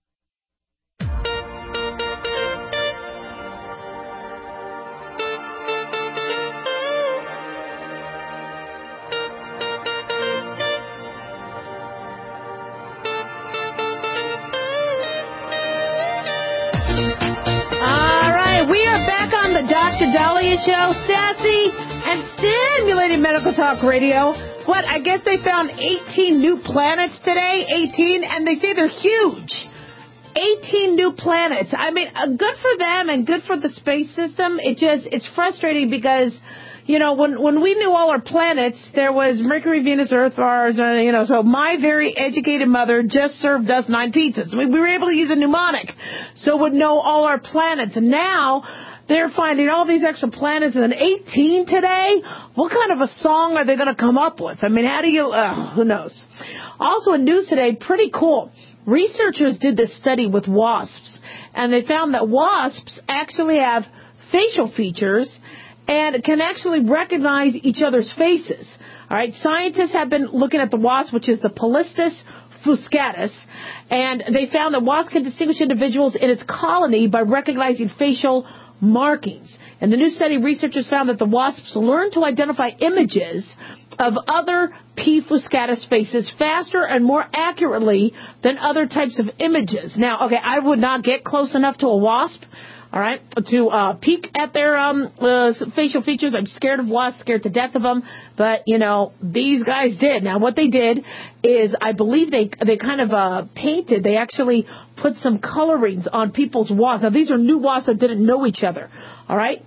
The Doctor Dahlia Show, sassy and stimulating medical talk radio. What, I guess they found eighteen new planets today, eighteen, and they say they're huge. eighteen new planets. I mean, uh, good for them and good for the space system. It just, it's frustrating because, you know, when when we knew all our planets, there was Mercury, Venus, Earth, Mars, uh, you know, so my very educated mother just served us nine pizzas. We, we were able to use a mnemonic so would know all our planets. And now they're finding all these extra planets and then eighteen today. What kind of a song are they going to come up with? I mean, how do you, uh, who knows? Also in news today, pretty cool. Researchers did this study with wasps, and they found that wasps actually have facial features and can actually recognize each other's faces. All right, scientists have been looking at the wasp, which is the Polistes fuscatus, and they found that wasps can distinguish individuals in its colony by recognizing facial markings. In the new study, researchers found that the wasps learn to identify images of other P. fuscatus faces faster and more accurately than other types of images. Now, okay, I would not get close enough to a wasp, all right, to uh, peek at their um, uh, facial features. I'm scared of wasps, scared to death of them. But, you know, these guys did. Now, what they did is I believe they they kind of uh, painted, they actually put some colorings on people's wasps. Now, these are new wasps that didn't know each other, all right?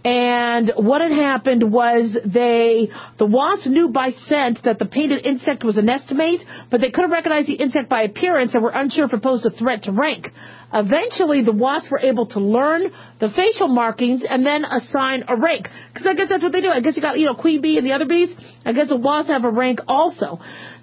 And what had happened was they, the wasp knew by scent that the painted insect was a nestimate, but they couldn't recognize the insect by appearance and were unsure if it posed a threat to rank. Eventually, the wasps were able to learn the facial markings and then assign a rank. Because I guess that's what they do. I guess you got, you know, queen bee and the other bees. I guess the wasps have a rank also.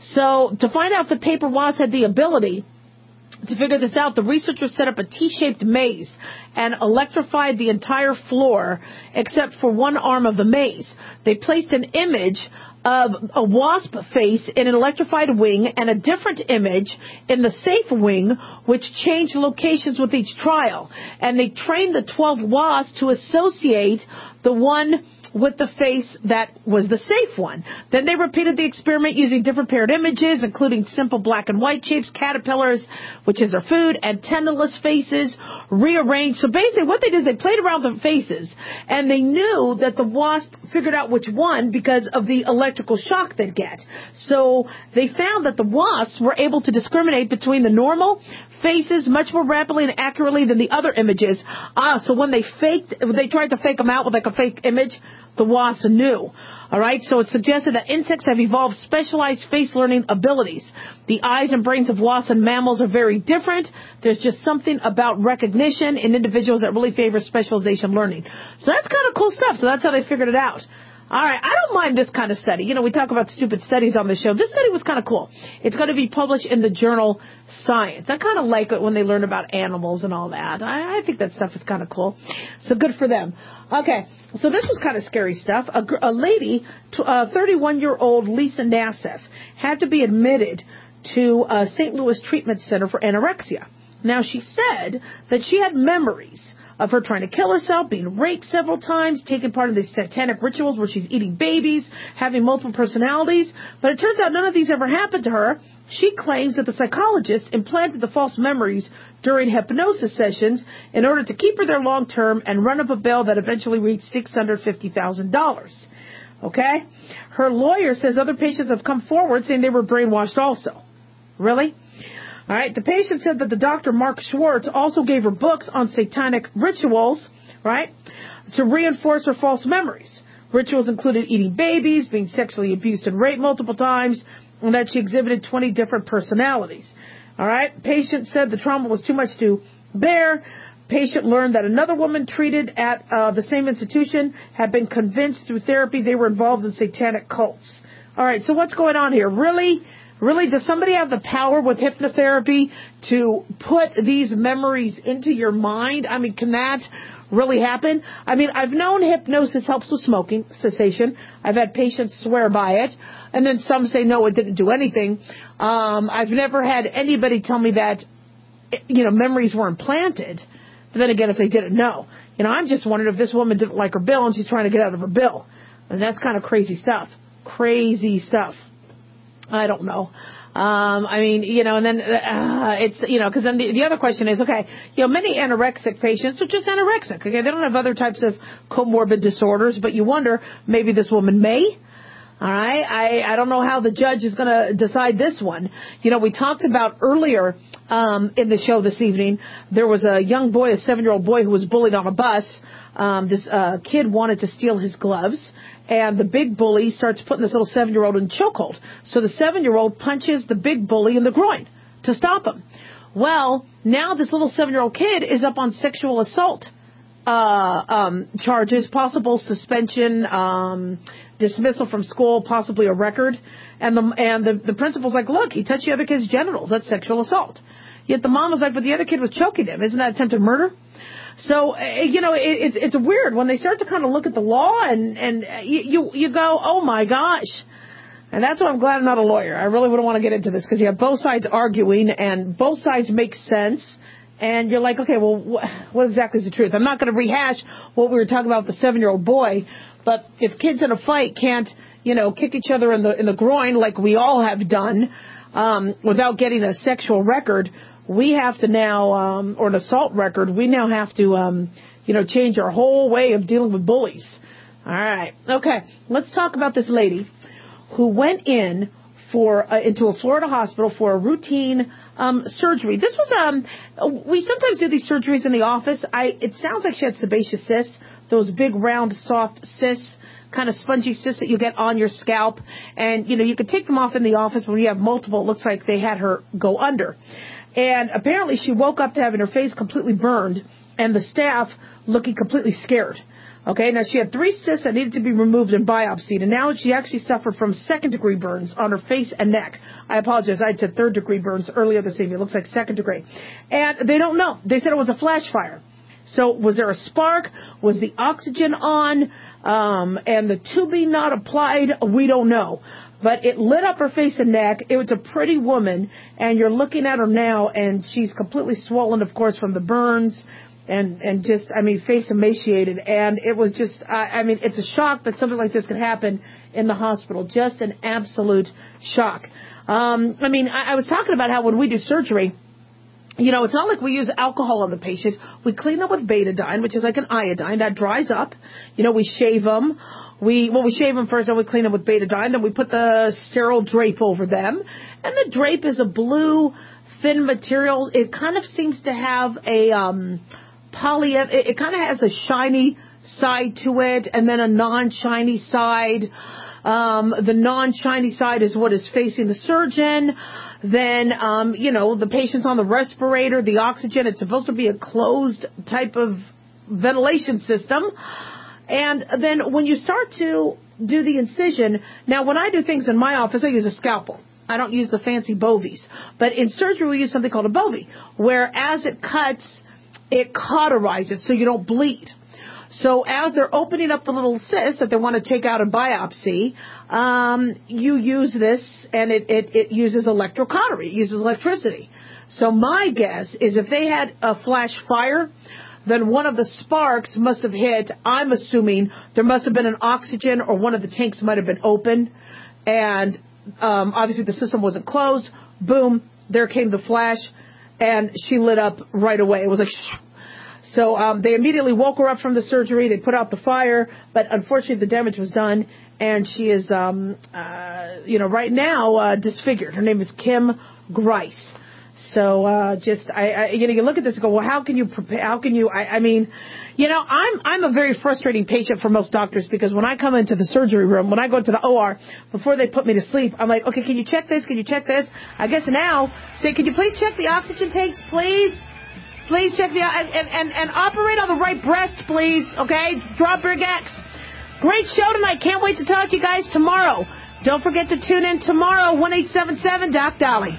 So to find out if the paper wasp had the ability to figure this out, the researchers set up a T-shaped maze and electrified the entire floor except for one arm of the maze. They placed an image of a wasp face in an electrified wing and a different image in the safe wing, which changed locations with each trial. And they trained the twelve wasps to associate the one with the face that was the safe one. Then they repeated the experiment using different paired images, including simple black and white shapes, caterpillars, which is their food, and tendonless faces, rearranged. So basically what they did is they played around with the faces, and they knew that the wasp figured out which one because of the electrical shock they'd get. So they found that the wasps were able to discriminate between the normal faces much more rapidly and accurately than the other images. Ah, so when they faked, they tried to fake them out with like a fake image, the wasps knew. All right, so it suggested that insects have evolved specialized face learning abilities. The eyes and brains of wasps and mammals are very different. There's just something about recognition in individuals that really favor specialization learning. So that's kind of cool stuff. So that's how they figured it out. All right, I don't mind this kind of study. You know, we talk about stupid studies on the show. This study was kind of cool. It's going to be published in the journal Science. I kind of like it when they learn about animals and all that. I, I think that stuff is kind of cool. So good for them. Okay, so this was kind of scary stuff. A, a lady, uh, thirty-one-year-old Lisa Nassif, had to be admitted to a Saint Louis Treatment Center for anorexia. Now, she said that she had memories of her trying to kill herself, being raped several times, taking part in these satanic rituals where she's eating babies, having multiple personalities. But it turns out none of these ever happened to her. She claims that the psychologist implanted the false memories during hypnosis sessions in order to keep her there long term and run up a bill that eventually reached six hundred fifty thousand dollars. Okay? Her lawyer says other patients have come forward saying they were brainwashed also. Really? All right, the patient said that the doctor, Mark Schwartz, also gave her books on satanic rituals, right, to reinforce her false memories. Rituals included eating babies, being sexually abused and raped multiple times, and that she exhibited twenty different personalities. All right, patient said the trauma was too much to bear. Patient learned that another woman treated at uh, the same institution had been convinced through therapy they were involved in satanic cults. All right, so what's going on here? Really? Really, does somebody have the power with hypnotherapy to put these memories into your mind? I mean, can that really happen? I mean, I've known hypnosis helps with smoking cessation. I've had patients swear by it, and then some say, no, it didn't do anything. Um, I've never had anybody tell me that, you know, memories were implanted. But then again, if they didn't know. You know, I'm just wondering if this woman didn't like her bill and she's trying to get out of her bill. And that's kind of crazy stuff. Crazy stuff. I don't know. Um, I mean, you know, and then uh, it's, you know, because then the, the other question is, okay, you know, many anorexic patients are just anorexic. Okay, they don't have other types of comorbid disorders, but you wonder, maybe this woman may. All right, I, I don't know how the judge is going to decide this one. You know, we talked about earlier um, in the show this evening, there was a young boy, a seven-year-old boy who was bullied on a bus. Um, this uh, kid wanted to steal his gloves. And the big bully starts putting this little seven-year-old in chokehold. So the seven-year-old punches the big bully in the groin to stop him. Well, now this little seven-year-old kid is up on sexual assault uh, um, charges, possible suspension, um, dismissal from school, possibly a record. And the and the, the principal's like, look, he touched the other kid's genitals. That's sexual assault. Yet the mom was like, but the other kid was choking him. Isn't that attempted murder? So, you know, it, it's it's weird when they start to kind of look at the law and, and you, you, you go, oh, my gosh. And that's why I'm glad I'm not a lawyer. I really wouldn't want to get into this because you have both sides arguing and both sides make sense. And you're like, okay, well, wh- what exactly is the truth? I'm not going to rehash what we were talking about with the seven-year-old boy. But if kids in a fight can't you know, kick each other in the in the groin like we all have done um, without getting a sexual record, we have to now, um, or an assault record, we now have to, um, you know, change our whole way of dealing with bullies. All right. Okay. Let's talk about this lady who went in for uh, into a Florida hospital for a routine um, surgery. This was um we sometimes do these surgeries in the office. I it sounds like she had sebaceous cysts, those big round soft cysts, kind of spongy cysts that you get on your scalp, and you know you could take them off in the office. When you have multiple, it looks like they had her go under. And apparently she woke up to having her face completely burned and the staff looking completely scared. Okay, now she had three cysts that needed to be removed and biopsied, and now she actually suffered from second-degree burns on her face and neck. I apologize, I had said third-degree burns earlier this evening. It looks like second-degree. And they don't know. They said it was a flash fire. So was there a spark? Was the oxygen on? Um, and the tubing not applied? We don't know. But it lit up her face and neck. It was a pretty woman, and you're looking at her now, and she's completely swollen, of course, from the burns. And, and just, I mean, face emaciated. And it was just, I, I mean, it's a shock that something like this could happen in the hospital. Just an absolute shock. Um, I mean, I, I was talking about how when we do surgery, you know, it's not like we use alcohol on the patient. We clean them with betadine, which is like an iodine. That dries up. You know, we shave them. We, well, we shave them first, and we clean them with betadine. Then we put the sterile drape over them. And the drape is a blue, thin material. It kind of seems to have a, um, poly, it, it kind of has a shiny side to it and then a non-shiny side. Um, the non-shiny side is what is facing the surgeon. Then, um, you know, the patient's on the respirator, the oxygen. It's supposed to be a closed type of ventilation system. And then when you start to do the incision, now when I do things in my office, I use a scalpel. I don't use the fancy bovies. But in surgery, we use something called a bovie, where as it cuts, it cauterizes so you don't bleed. So as they're opening up the little cyst that they want to take out and biopsy, um, you use this, and it, it, it uses electrocautery. It uses electricity. So my guess is if they had a flash fire, then one of the sparks must have hit. I'm assuming there must have been an oxygen, or one of the tanks might have been open, and um, obviously the system wasn't closed. Boom, there came the flash. And she lit up right away. It was like, shh. So um, they immediately woke her up from the surgery. They put out the fire, but unfortunately the damage was done, and she is, um, uh, you know, right now uh, disfigured. Her name is Kim Grice. So uh, just, I, I, you know, you look at this and go, well, how can you prepare? How can you? I, I mean, you know, I'm I'm a very frustrating patient for most doctors, because when I come into the surgery room, when I go to the O R, before they put me to sleep, I'm like, okay, can you check this? Can you check this? I guess now, say, could you please check the oxygen tanks, please? Please check the, and, and, and, and operate on the right breast, please, okay? Drop Brig X. Great show tonight. Can't wait to talk to you guys tomorrow. Don't forget to tune in tomorrow, one eight seven seven Doc Dolly.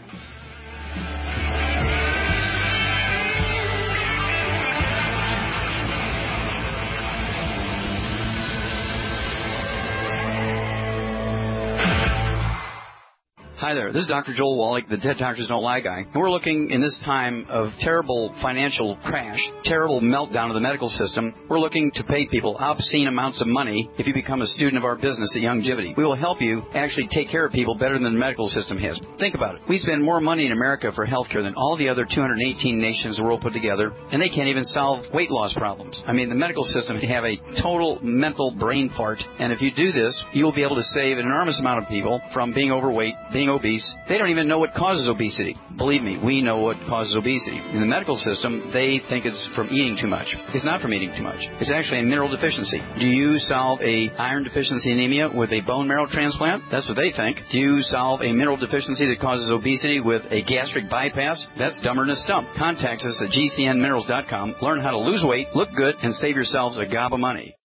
Hi there, this is Doctor Joel Wallach, the Dead Doctors Don't Lie guy. And we're looking in this time of terrible financial crash, terrible meltdown of the medical system. We're looking to pay people obscene amounts of money if you become a student of our business at Youngevity. We will help you actually take care of people better than the medical system has. Think about it. We spend more money in America for health care than all the other two hundred eighteen nations the world put together, and they can't even solve weight loss problems. I mean, the medical system can have a total mental brain fart, and if you do this, you'll be able to save an enormous amount of people from being overweight, being obese. They don't even know what causes obesity. Believe me, we know what causes obesity. In the medical system, they think it's from eating too much. It's not from eating too much. It's actually a mineral deficiency. Do you solve a iron deficiency anemia with a bone marrow transplant? That's what they think. Do you solve a mineral deficiency that causes obesity with a gastric bypass? That's dumber than a stump. Contact us at G C N minerals dot com. Learn how to lose weight, look good, and save yourselves a gob of money.